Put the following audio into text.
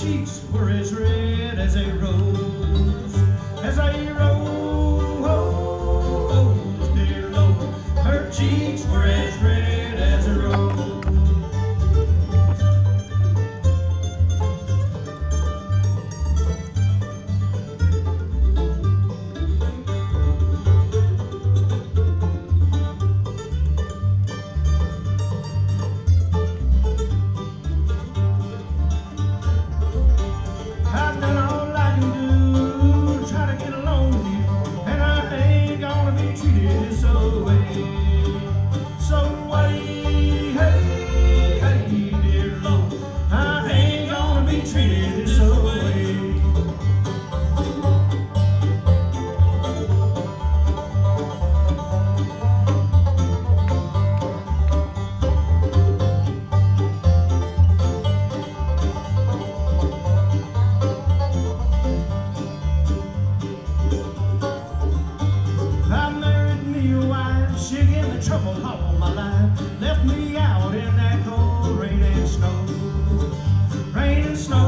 cheeks were as red as a rose, as a rose, dear Lord. Her cheeks were as red as a rose. I've done all I can do to try to get along with you, and I ain't gonna be treated this way. So wait, hey, hey, dear Lord, I ain't gonna be treated this way. I married me a wife, she gave me trouble all my life, left me out in that cold rain and snow, rain and snow.